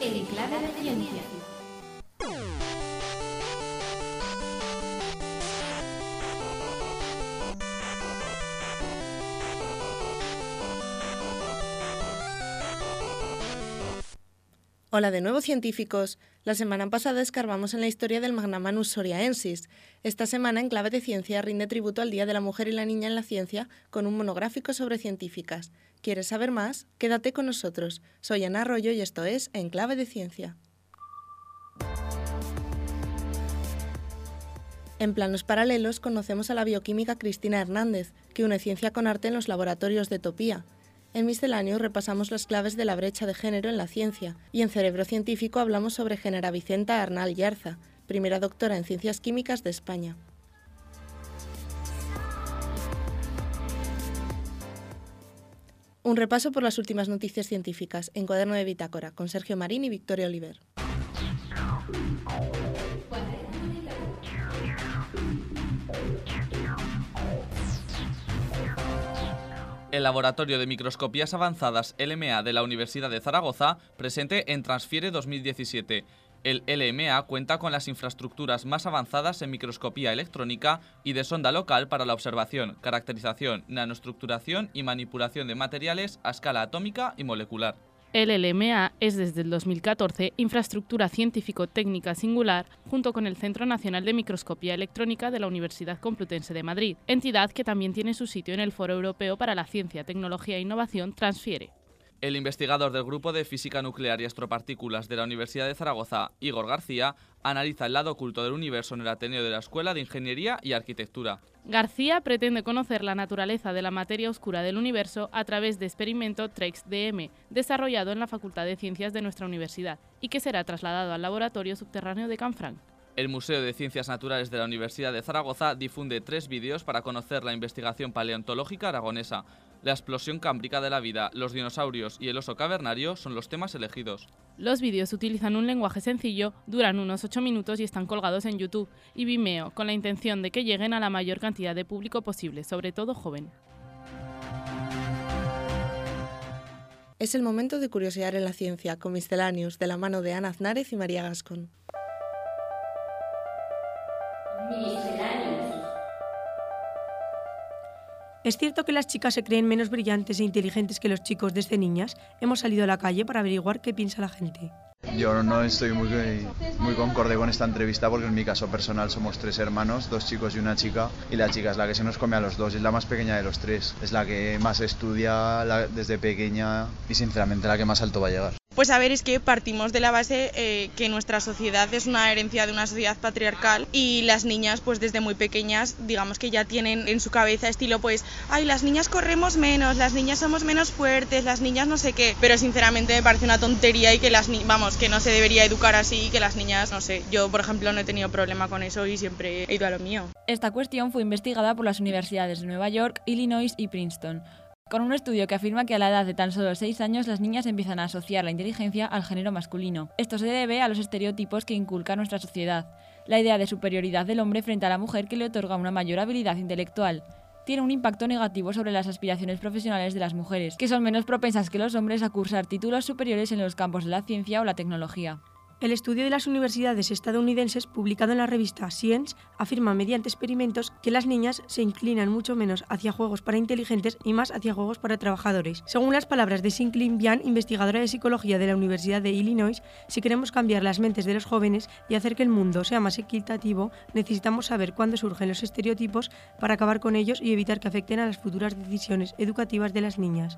en Clave de Ciencia. Hola de nuevo, científicos. La semana pasada escarbamos en la historia del Magnamanus soriaensis. Esta semana en Clave de Ciencia rinde tributo al Día de la Mujer y la Niña en la Ciencia con un monográfico sobre científicas. ¿Quieres saber más? Quédate con nosotros. Soy Ana Arroyo y esto es En Clave de Ciencia. En planos paralelos conocemos a la bioquímica Cristina Hernández, que une ciencia con arte en los laboratorios de Topía. En Misceláneos repasamos las claves de la brecha de género en la ciencia y en Cerebro Científico hablamos sobre Genera Vicenta Arnal Yarza, primera doctora en Ciencias Químicas de España. Un repaso por las últimas noticias científicas en Cuaderno de Bitácora con Sergio Marín y Victoria Oliver. El Laboratorio de Microscopías Avanzadas LMA de la Universidad de Zaragoza presente en Transfiere 2017. El LMA cuenta con las infraestructuras más avanzadas en microscopía electrónica y de sonda local para la observación, caracterización, nanoestructuración y manipulación de materiales a escala atómica y molecular. El LMA es desde el 2014 infraestructura científico-técnica singular junto con el Centro Nacional de Microscopía Electrónica de la Universidad Complutense de Madrid, entidad que también tiene su sitio en el Foro Europeo para la Ciencia, Tecnología e Innovación Transfiere. El investigador del Grupo de Física Nuclear y Astropartículas de la Universidad de Zaragoza, Igor García, analiza el lado oculto del universo en el Ateneo de la Escuela de Ingeniería y Arquitectura. García pretende conocer la naturaleza de la materia oscura del universo a través de experimento TREX-DM, desarrollado en la Facultad de Ciencias de nuestra universidad y que será trasladado al laboratorio subterráneo de Canfranc. El Museo de Ciencias Naturales de la Universidad de Zaragoza difunde 3 vídeos para conocer la investigación paleontológica aragonesa. La explosión cámbrica de la vida, los dinosaurios y el oso cavernario son los temas elegidos. Los vídeos utilizan un lenguaje sencillo, duran unos 8 minutos y están colgados en YouTube y Vimeo, con la intención de que lleguen a la mayor cantidad de público posible, sobre todo joven. Es el momento de curiosear en la ciencia con Misceláneos, de la mano de Ana Aznárez y María Gascón. ¿Es cierto que las chicas se creen menos brillantes e inteligentes que los chicos desde niñas? Hemos salido a la calle para averiguar qué piensa la gente. Yo no estoy muy concorde con esta entrevista porque en mi caso personal somos 3 hermanos, 2 chicos y una chica, y la chica es la que se nos come a los 2, es la más pequeña de los 3, es la que más estudia desde pequeña y sinceramente la que más alto va a llegar. Pues a ver, es que partimos de la base que nuestra sociedad es una herencia de una sociedad patriarcal y las niñas pues desde muy pequeñas digamos que ya tienen en su cabeza estilo pues ay, las niñas corremos menos, las niñas somos menos fuertes, las niñas no sé qué, pero sinceramente me parece una tontería y que que no se debería educar así, que las niñas, no sé, yo por ejemplo no he tenido problema con eso y siempre he ido a lo mío. Esta cuestión fue investigada por las universidades de Nueva York, Illinois y Princeton, con un estudio que afirma que a la edad de tan solo 6 años las niñas empiezan a asociar la inteligencia al género masculino. Esto se debe a los estereotipos que inculca nuestra sociedad, la idea de superioridad del hombre frente a la mujer que le otorga una mayor habilidad intelectual. Tiene un impacto negativo sobre las aspiraciones profesionales de las mujeres, que son menos propensas que los hombres a cursar títulos superiores en los campos de la ciencia o la tecnología. El estudio de las universidades estadounidenses, publicado en la revista Science, afirma mediante experimentos que las niñas se inclinan mucho menos hacia juegos para inteligentes y más hacia juegos para trabajadores. Según las palabras de Xin-Lin Bian, investigadora de psicología de la Universidad de Illinois, si queremos cambiar las mentes de los jóvenes y hacer que el mundo sea más equitativo, necesitamos saber cuándo surgen los estereotipos para acabar con ellos y evitar que afecten a las futuras decisiones educativas de las niñas.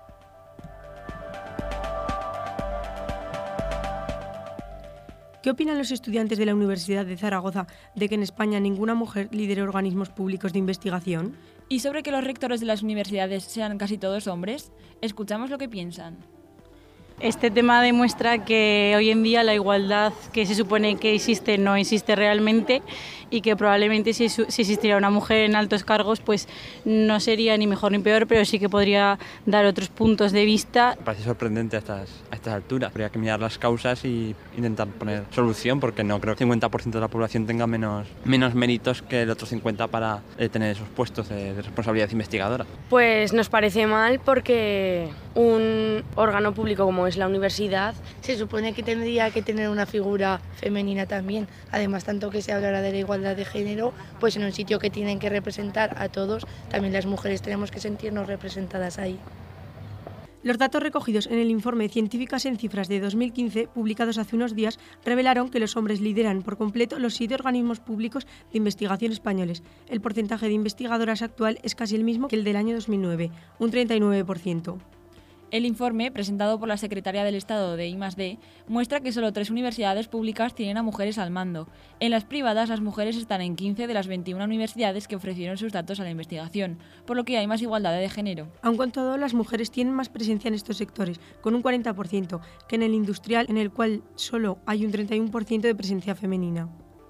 ¿Qué opinan los estudiantes de la Universidad de Zaragoza de que en España ninguna mujer lidere organismos públicos de investigación? ¿Y sobre que los rectores de las universidades sean casi todos hombres? Escuchamos lo que piensan. Este tema demuestra que hoy en día la igualdad que se supone que existe no existe realmente y que probablemente si existiera una mujer en altos cargos pues no sería ni mejor ni peor, pero sí que podría dar otros puntos de vista. Me parece sorprendente a estas alturas. Habría que mirar las causas y intentar poner solución porque no creo que el 50% de la población tenga menos méritos que el otro 50% para tener esos puestos de responsabilidad investigadora. Pues nos parece mal porque un órgano público como es la universidad, se supone que tendría que tener una figura femenina también. Además, tanto que se hablará de la igualdad de género, pues en un sitio que tienen que representar a todos, también las mujeres tenemos que sentirnos representadas ahí. Los datos recogidos en el informe Científicas en Cifras de 2015, publicados hace unos días, revelaron que los hombres lideran por completo los 7 organismos públicos de investigación españoles. El porcentaje de investigadoras actual es casi el mismo que el del año 2009, un 39%. El informe, presentado por la secretaria del Estado de I+D, muestra que solo 3 universidades públicas tienen a mujeres al mando. En las privadas, las mujeres están en 15 de las 21 universidades que ofrecieron sus datos a la investigación, por lo que hay más igualdad de género. Aun con todo, las mujeres tienen más presencia en estos sectores, con un 40%, que en el industrial, en el cual solo hay un 31% de presencia femenina.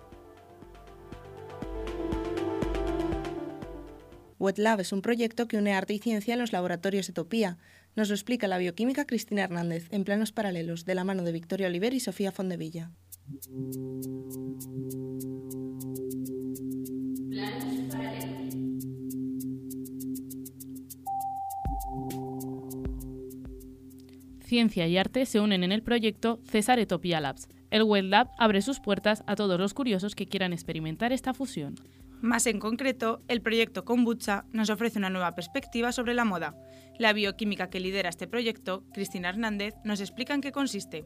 WetLab es un proyecto que une arte y ciencia en los laboratorios Etopía. Nos lo explica la bioquímica Cristina Hernández, en planos paralelos, de la mano de Victoria Oliver y Sofía Fondevilla. Ciencia y arte se unen en el proyecto César Etopía Labs. El WetLab abre sus puertas a todos los curiosos que quieran experimentar esta fusión. Más en concreto, el proyecto Kombucha nos ofrece una nueva perspectiva sobre la moda. La bioquímica que lidera este proyecto, Cristina Hernández, nos explica en qué consiste.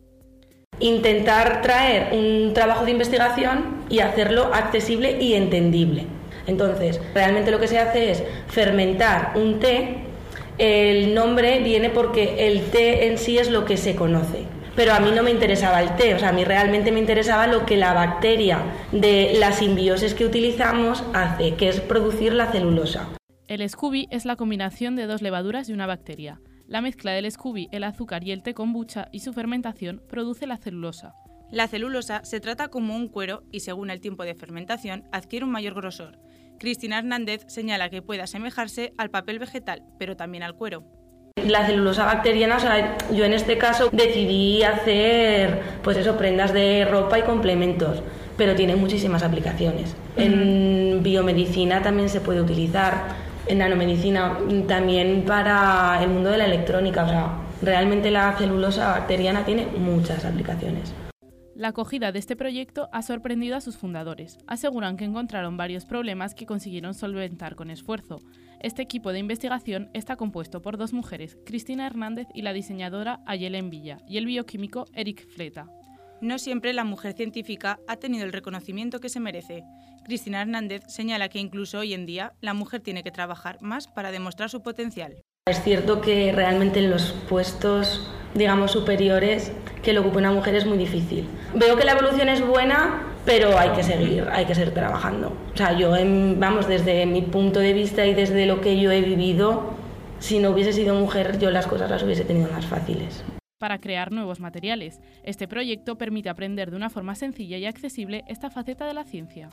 Intentar traer un trabajo de investigación y hacerlo accesible y entendible. Entonces, realmente lo que se hace es fermentar un té. El nombre viene porque el té en sí es lo que se conoce. Pero a mí no me interesaba el té, a mí realmente me interesaba lo que la bacteria de la simbiosis que utilizamos hace, que es producir la celulosa. El Scooby es la combinación de 2 levaduras y una bacteria. La mezcla del Scooby, el azúcar y el té kombucha y su fermentación produce la celulosa. La celulosa se trata como un cuero y según el tiempo de fermentación adquiere un mayor grosor. Cristina Hernández señala que puede asemejarse al papel vegetal, pero también al cuero. La celulosa bacteriana, yo en este caso decidí hacer prendas de ropa y complementos, pero tiene muchísimas aplicaciones. En biomedicina también se puede utilizar, en nanomedicina también para el mundo de la electrónica, realmente la celulosa bacteriana tiene muchas aplicaciones. La acogida de este proyecto ha sorprendido a sus fundadores. Aseguran que encontraron varios problemas que consiguieron solventar con esfuerzo. Este equipo de investigación está compuesto por 2 mujeres, Cristina Hernández y la diseñadora Ayelen Villa, y el bioquímico Eric Fleta. No siempre la mujer científica ha tenido el reconocimiento que se merece. Cristina Hernández señala que incluso hoy en día la mujer tiene que trabajar más para demostrar su potencial. Es cierto que realmente en los puestos, superiores, que lo ocupe una mujer es muy difícil. Veo que la evolución es buena, pero hay que seguir trabajando. Yo, desde mi punto de vista y desde lo que yo he vivido, si no hubiese sido mujer, yo las cosas las hubiese tenido más fáciles. Para crear nuevos materiales, este proyecto permite aprender de una forma sencilla y accesible esta faceta de la ciencia.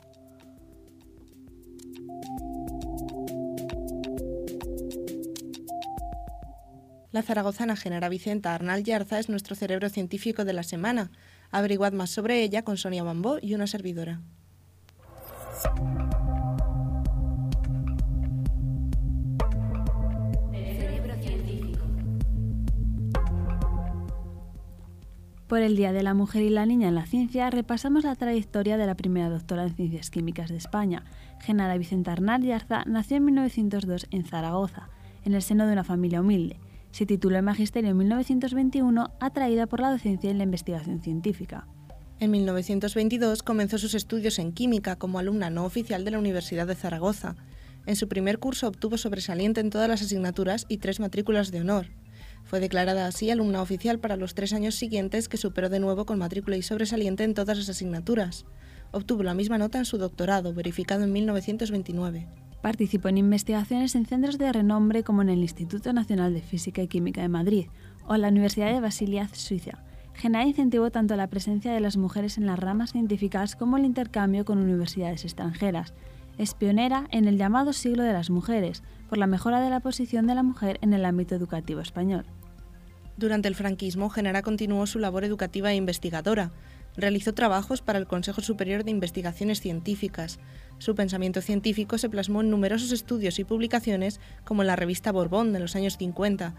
La zaragozana Genara Vicenta Arnal Yarza es nuestro cerebro científico de la semana. Averiguad más sobre ella con Sonia Bambó y una servidora. Por el Día de la Mujer y la Niña en la Ciencia, repasamos la trayectoria de la primera doctora en Ciencias Químicas de España. Genara Vicenta Arnal Yarza nació en 1902 en Zaragoza, en el seno de una familia humilde. Se tituló en Magisterio en 1921, atraída por la docencia y la investigación científica. En 1922 comenzó sus estudios en química como alumna no oficial de la Universidad de Zaragoza. En su primer curso obtuvo sobresaliente en todas las asignaturas y 3 matrículas de honor. Fue declarada así alumna oficial para los 3 años siguientes, que superó de nuevo con matrícula y sobresaliente en todas las asignaturas. Obtuvo la misma nota en su doctorado, verificado en 1929. Participó en investigaciones en centros de renombre como en el Instituto Nacional de Física y Química de Madrid o en la Universidad de Basilea, Suiza. Genara incentivó tanto la presencia de las mujeres en las ramas científicas como el intercambio con universidades extranjeras. Es pionera en el llamado siglo de las mujeres, por la mejora de la posición de la mujer en el ámbito educativo español. Durante el franquismo, Genara continuó su labor educativa e investigadora. Realizó trabajos para el Consejo Superior de Investigaciones Científicas. Su pensamiento científico se plasmó en numerosos estudios y publicaciones, como en la revista Borbón de los años 50.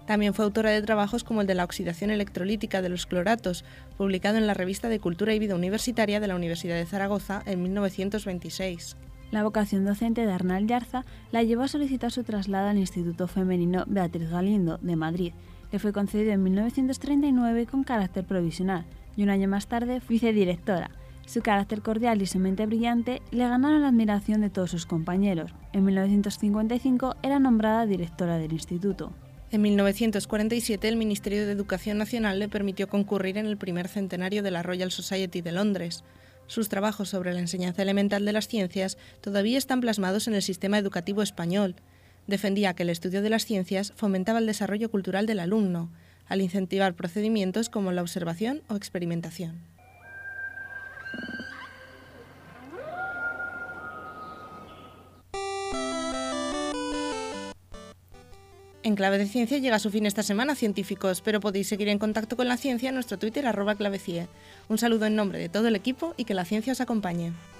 También fue autora de trabajos como el de la oxidación electrolítica de los cloratos, publicado en la revista de Cultura y Vida Universitaria de la Universidad de Zaragoza en 1926. La vocación docente de Arnal Yarza la llevó a solicitar su traslado al Instituto Femenino Beatriz Galindo, de Madrid. Le fue concedido en 1939 con carácter provisional y un año más tarde vicedirectora. Su carácter cordial y su mente brillante le ganaron la admiración de todos sus compañeros. En 1955 era nombrada directora del instituto. En 1947 el Ministerio de Educación Nacional le permitió concurrir en el primer centenario de la Royal Society de Londres. Sus trabajos sobre la enseñanza elemental de las ciencias todavía están plasmados en el sistema educativo español. Defendía que el estudio de las ciencias fomentaba el desarrollo cultural del alumno, al incentivar procedimientos como la observación o experimentación. En Clave de Ciencia llega a su fin esta semana, científicos, pero podéis seguir en contacto con la ciencia en nuestro Twitter @clavecie. Un saludo en nombre de todo el equipo y que la ciencia os acompañe.